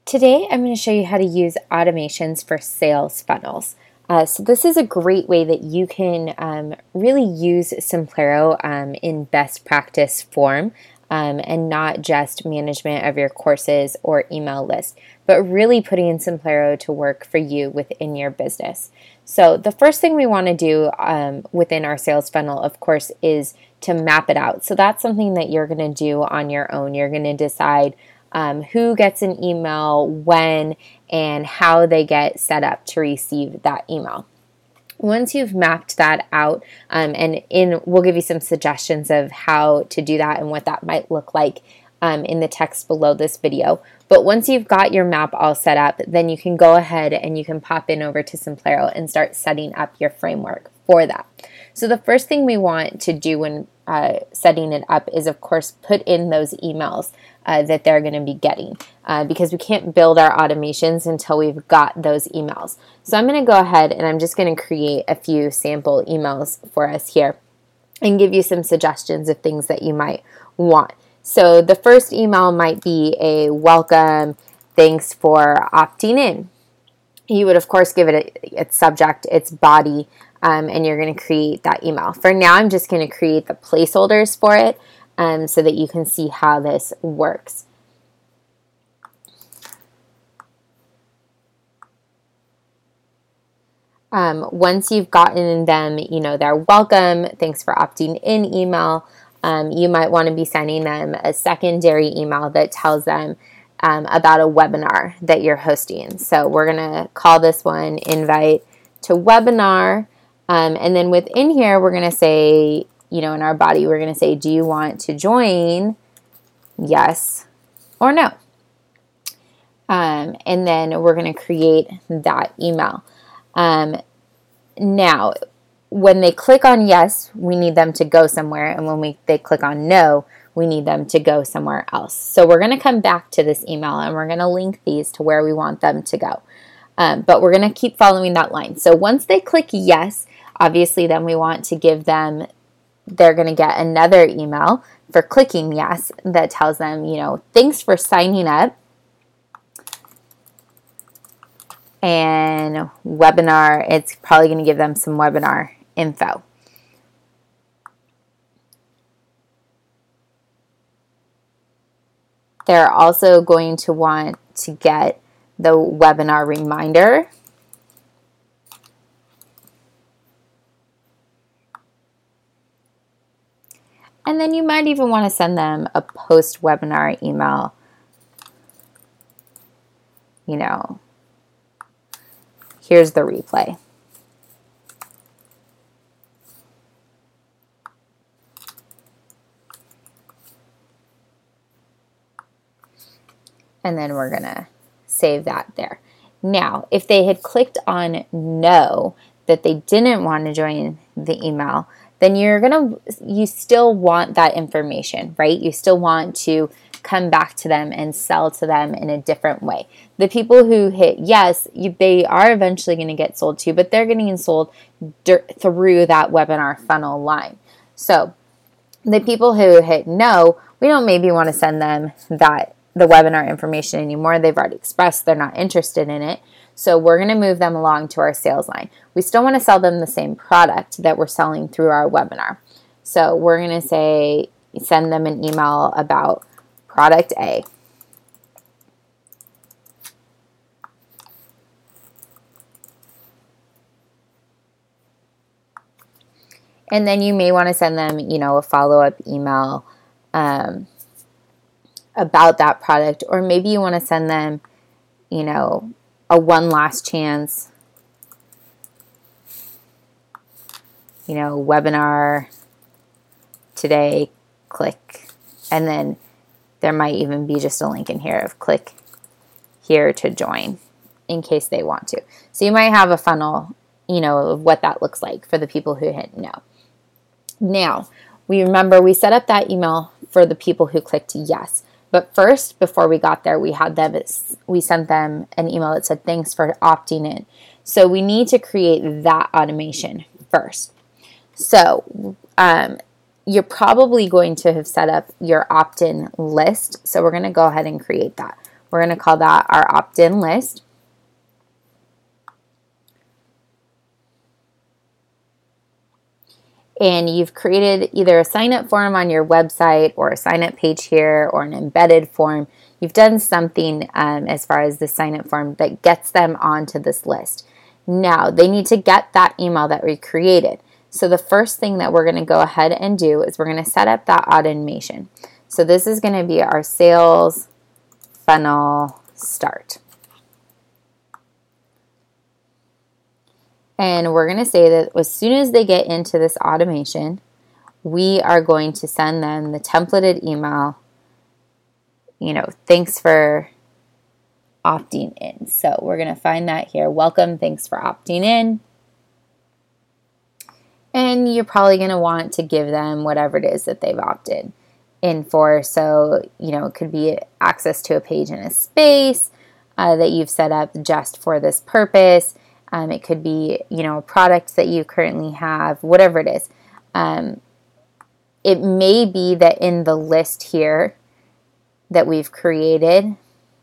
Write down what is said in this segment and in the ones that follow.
Today, I'm going to show you how to use automations for sales funnels. So this is a great way that you can really use Simplero in best practice form and not just management of your courses or email list, but really putting in Simplero to work for you within your business. So the first thing we want to do within our sales funnel, of course, is to map it out. So that's something that you're going to do on your own. You're going to decide who gets an email, when, and how they get set up to receive that email. Once you've mapped that out, we'll give you some suggestions of how to do that and what that might look like in the text below this video. But once you've got your map all set up, then you can go ahead and you can pop in over to Simplero and start setting up your framework for that. So the first thing we want to do when setting it up is, of course, put in those emails that they're going to be getting because we can't build our automations until we've got those emails. So I'm going to go ahead and I'm just going to create a few sample emails for us here and give you some suggestions of things that you might want. So the first email might be a welcome, thanks for opting in. You would, of course, give it its subject, its body, and you're going to create that email. For now, I'm just going to create the placeholders for it so that you can see how this works. Once you've gotten them, their welcome, thanks for opting in email, you might want to be sending them a secondary email that tells them about a webinar that you're hosting. So we're going to call this one invite to webinar. And then within here, we're going to say, in our body, we're going to say, do you want to join? Yes or no. And then we're going to create that email. Now, when they click on yes, we need them to go somewhere. And when they click on no, we need them to go somewhere else. So we're going to come back to this email and we're going to link these to where we want them to go. But we're going to keep following that line. So once they click yes, obviously then we want to give them, they're going to get another email for clicking yes that tells them, thanks for signing up. And webinar, it's probably going to give them some webinar info. They're also going to want to get the webinar reminder. And then you might even want to send them a post-webinar email. Here's the replay. And then we're going to save that there. Now, if they had clicked on no, that they didn't want to join the email, then you still want that information, right? You still want to come back to them and sell to them in a different way. The people who hit yes, they are eventually going to get sold to, but they're getting sold through that webinar funnel line. So the people who hit no, we don't maybe want to send them the webinar information anymore. They've already expressed they're not interested in it. So we're going to move them along to our sales line. We still want to sell them the same product that we're selling through our webinar. So we're going to send them an email about product A. And then you may want to send them, a follow-up email about that product. Or maybe you want to send them, a one last chance, webinar today, click. And then there might even be just a link in here of click here to join in case they want to. So you might have a funnel, of what that looks like for the people who hit no. Now, we set up that email for the people who clicked yes. But first, before we got there, we sent them an email that said, thanks for opting in. So we need to create that automation first. So you're probably going to have set up your opt-in list. So we're going to go ahead and create that. We're going to call that our opt-in list. And you've created either a sign-up form on your website or a sign-up page here or an embedded form. You've done something as far as the sign-up form that gets them onto this list. Now, they need to get that email that we created. So the first thing that we're going to go ahead and do is we're going to set up that automation. So this is going to be our sales funnel start. And we're going to say that as soon as they get into this automation, we are going to send them the templated email, thanks for opting in. So we're going to find that here. Welcome, thanks for opting in. And you're probably going to want to give them whatever it is that they've opted in for. So, it could be access to a page in a space that you've set up just for this purpose. It could be, a product that you currently have, whatever it is. It may be that in the list here that we've created,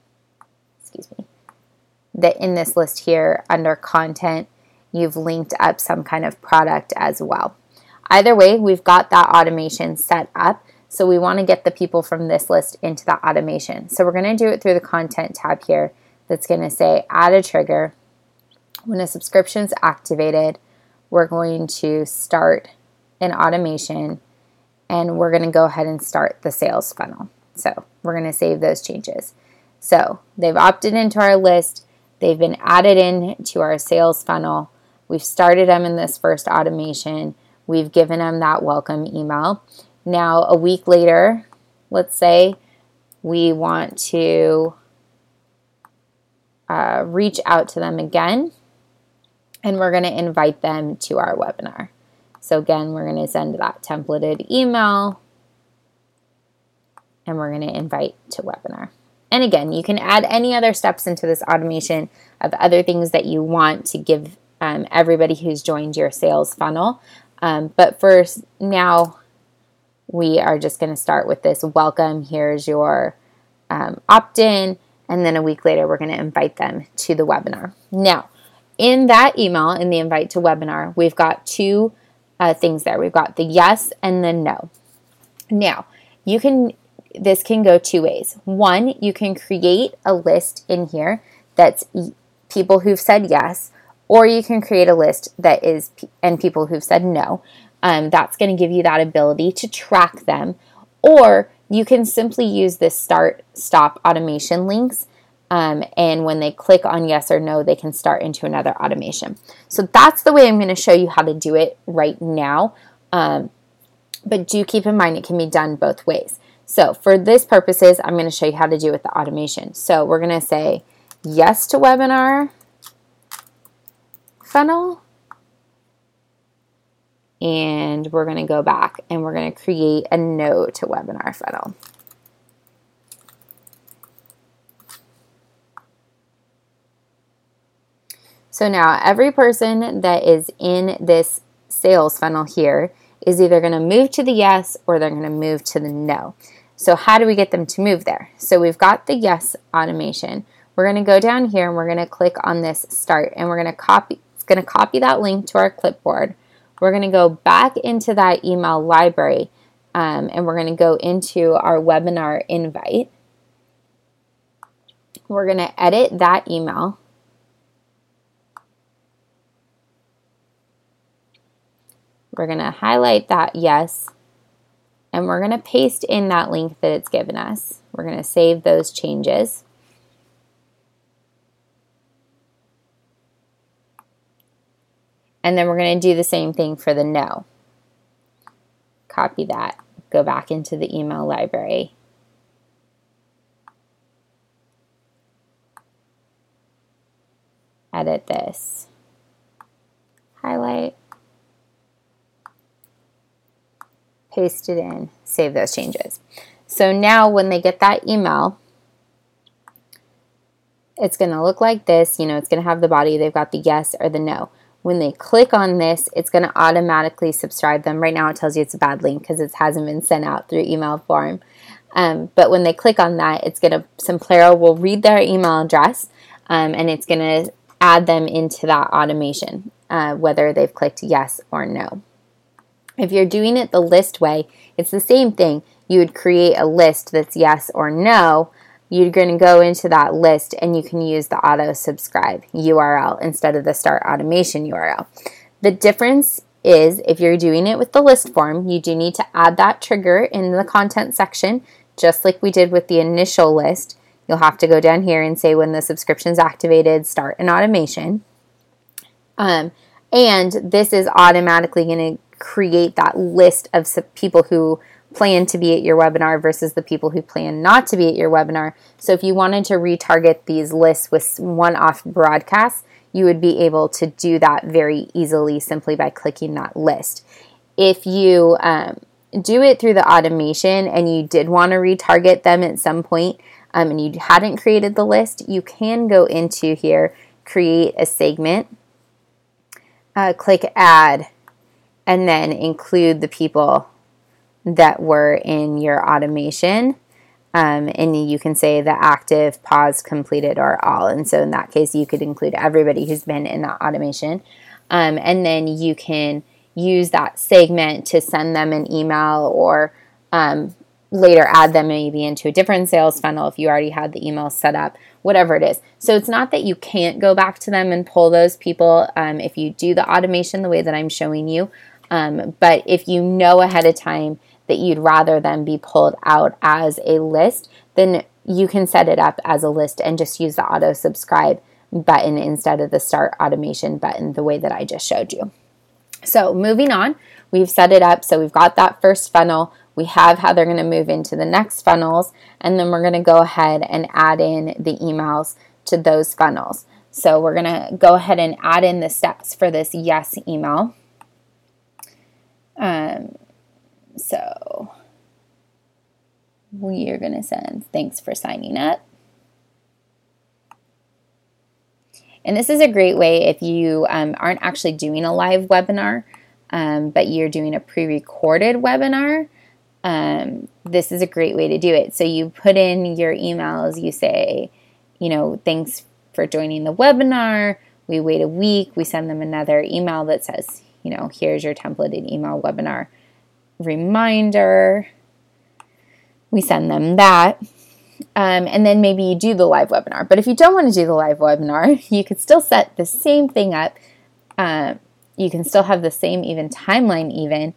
that in this list here under content, you've linked up some kind of product as well. Either way, we've got that automation set up. So we want to get the people from this list into that automation. So we're going to do it through the content tab here. That's going to say add a trigger. When a subscription is activated, we're going to start an automation and we're going to go ahead and start the sales funnel. So we're going to save those changes. So they've opted into our list. They've been added in to our sales funnel. We've started them in this first automation. We've given them that welcome email. Now, a week later, let's say we want to reach out to them again. And we're going to invite them to our webinar. So again, we're going to send that templated email and we're going to invite to webinar. And again, you can add any other steps into this automation of other things that you want to give everybody who's joined your sales funnel. But for now, we are just going to start with this welcome. Here's your opt-in. And then a week later, we're going to invite them to the webinar. Now, in that email, in the invite to webinar, we've got two things there. We've got the yes and the no. Now, this can go two ways. One, you can create a list in here that's people who've said yes, or you can create a list that is and people who've said no. That's going to give you that ability to track them. Or you can simply use this start, stop automation links. And when they click on yes or no, they can start into another automation. So that's the way I'm going to show you how to do it right now. But do keep in mind it can be done both ways. So for this purposes, I'm going to show you how to do it with the automation. So we're going to say yes to webinar funnel. And we're going to go back and we're going to create a no to webinar funnel. So now every person that is in this sales funnel here is either going to move to the yes or they're going to move to the no. So how do we get them to move there? So we've got the yes automation. We're going to go down here and we're going to click on this start and we're going to copy. It's going to copy that link to our clipboard. We're going to go back into that email library and we're going to go into our webinar invite. We're going to edit that email. We're going to highlight that yes, and we're going to paste in that link that it's given us. We're going to save those changes. And then we're going to do the same thing for the no. Copy that, go back into the email library. Edit this. Highlight. Paste it in, save those changes. So now when they get that email, it's going to look like this. It's going to have the body. They've got the yes or the no. When they click on this, it's going to automatically subscribe them. Right now it tells you it's a bad link because it hasn't been sent out through email form. But when they click on that, Simplero will read their email address, and it's going to add them into that automation, whether they've clicked yes or no. If you're doing it the list way, it's the same thing. You would create a list that's yes or no. You're going to go into that list and you can use the auto subscribe URL instead of the start automation URL. The difference is if you're doing it with the list form, you do need to add that trigger in the content section, just like we did with the initial list. You'll have to go down here and say when the subscription is activated, start an automation. And this is automatically going to create that list of people who plan to be at your webinar versus the people who plan not to be at your webinar. So if you wanted to retarget these lists with one-off broadcasts, you would be able to do that very easily simply by clicking that list. If you do it through the automation and you did want to retarget them at some point and you hadn't created the list, you can go into here, create a segment, click add, and then include the people that were in your automation. And you can say the active, pause, completed, or all. And so in that case, you could include everybody who's been in that automation. And then you can use that segment to send them an email or later add them maybe into a different sales funnel if you already had the email set up, whatever it is. So it's not that you can't go back to them and pull those people if you do the automation the way that I'm showing you. But if you know ahead of time that you'd rather them be pulled out as a list, then you can set it up as a list and just use the auto subscribe button instead of the start automation button the way that I just showed you. So moving on, we've set it up. So we've got that first funnel. We have how they're going to move into the next funnels, and then we're going to go ahead and add in the emails to those funnels. So we're going to go ahead and add in the steps for this yes email. So we are going to send thanks for signing up. And this is a great way if you aren't actually doing a live webinar, but you're doing a pre-recorded webinar. This is a great way to do it. So you put in your emails, you say, thanks for joining the webinar. We wait a week. We send them another email that says, here's your templated email webinar reminder. We send them that. And then maybe you do the live webinar. But if you don't want to do the live webinar, you could still set the same thing up. You can still have the same even timeline even.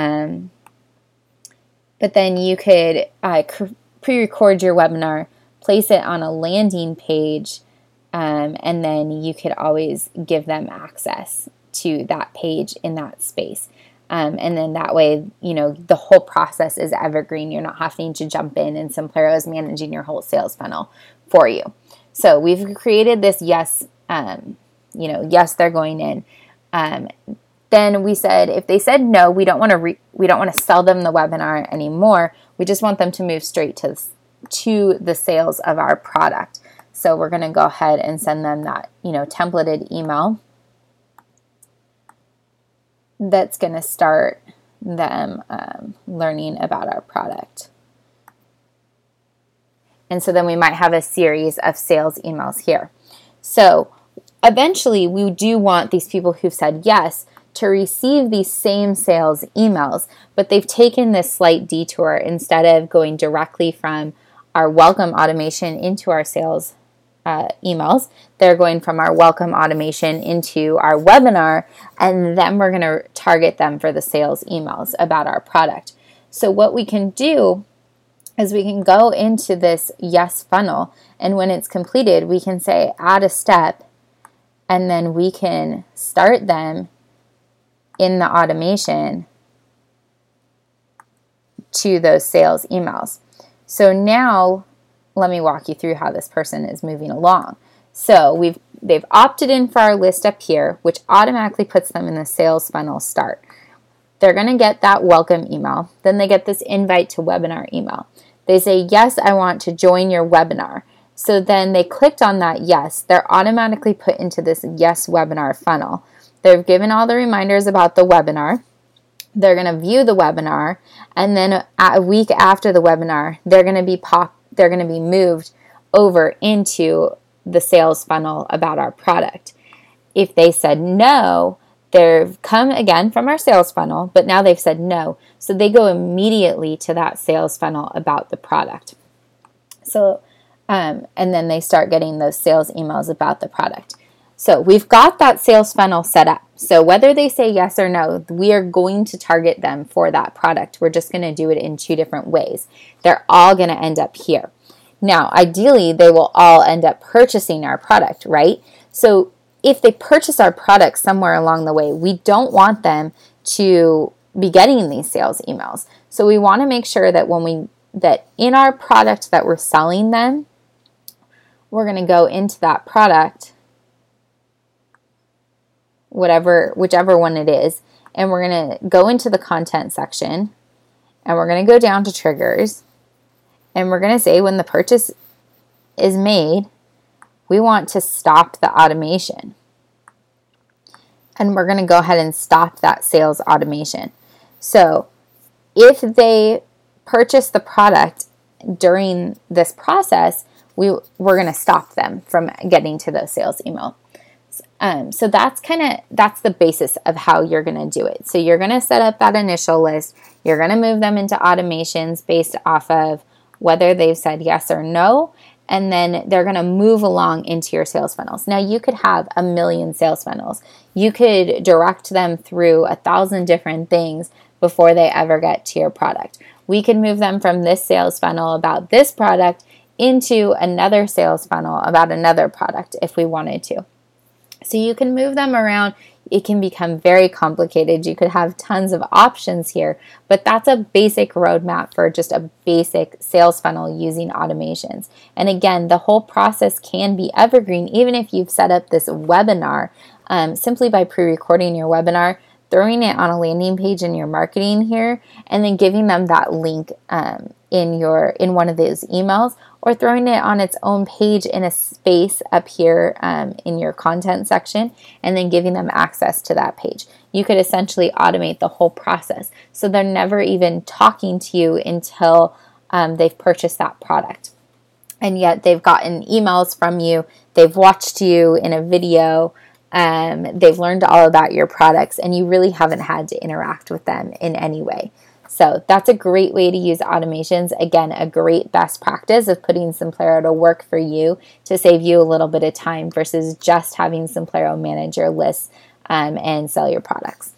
But then you could pre-record your webinar, place it on a landing page, and then you could always give them access to that page in that space. And then that way, the whole process is evergreen. You're not having to jump in and Simplero is managing your whole sales funnel for you. So we've created this yes, yes, they're going in. Then we said, if they said no, we don't want to sell them the webinar anymore. We just want them to move straight to the sales of our product. So we're going to go ahead and send them that, templated email that's going to start them learning about our product. And so then we might have a series of sales emails here. So eventually we do want these people who've said yes to receive these same sales emails, but they've taken this slight detour. Instead of going directly from our welcome automation into our sales emails, they're going from our welcome automation into our webinar, and then we're going to target them for the sales emails about our product. So what we can do is we can go into this yes funnel, and when it's completed, we can say add a step, and then we can start them in the automation to those sales emails. So now let me walk you through how this person is moving along. So they've opted in for our list up here, which automatically puts them in the sales funnel start. They're going to get that welcome email. Then they get this invite to webinar email. They say, yes, I want to join your webinar. So then they clicked on that yes. They're automatically put into this yes webinar funnel. They've given all the reminders about the webinar. They're going to view the webinar, and then a week after the webinar, they're going to be moved over into the sales funnel about our product. If they said no, they've come again from our sales funnel, but now they've said no. So they go immediately to that sales funnel about the product. So, and then they start getting those sales emails about the product. So we've got that sales funnel set up. So whether they say yes or no, we are going to target them for that product. We're just going to do it in 2 different ways. They're all going to end up here. Now, ideally, they will all end up purchasing our product, right? So if they purchase our product somewhere along the way, we don't want them to be getting these sales emails. So we want to make sure that that in our product that we're selling them, we're going to go into that product, whichever one it is, and we're going to go into the content section, and we're going to go down to triggers, and we're going to say when the purchase is made, we want to stop the automation. And we're going to go ahead and stop that sales automation. So if they purchase the product during this process, we're going to stop them from getting to those sales email. So that's the basis of how you're going to do it. So you're going to set up that initial list. You're going to move them into automations based off of whether they've said yes or no. And then they're going to move along into your sales funnels. Now, you could have 1 million sales funnels. You could direct them through 1,000 different things before they ever get to your product. We can move them from this sales funnel about this product into another sales funnel about another product if we wanted to. So you can move them around. It can become very complicated. You could have tons of options here, but that's a basic roadmap for just a basic sales funnel using automations. And again, the whole process can be evergreen, even if you've set up this webinar simply by pre-recording your webinar, throwing it on a landing page in your marketing here, and then giving them that link in one of those emails, or throwing it on its own page in a space up here in your content section, and then giving them access to that page. You could essentially automate the whole process. So they're never even talking to you until they've purchased that product. And yet they've gotten emails from you, they've watched you in a video, they've learned all about your products, and you really haven't had to interact with them in any way. So that's a great way to use automations. Again, a great best practice of putting Simplero to work for you to save you a little bit of time versus just having Simplero manage your lists and sell your products.